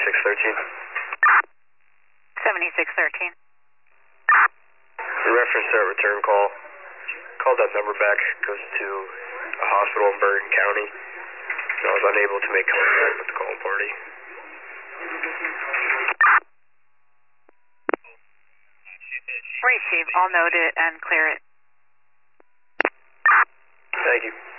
7613. 7613. In reference to that return call, called that number back, goes to a hospital in Bergen County. And I was unable to make contact with the call party. Receive. I'll note it and clear it. Thank you.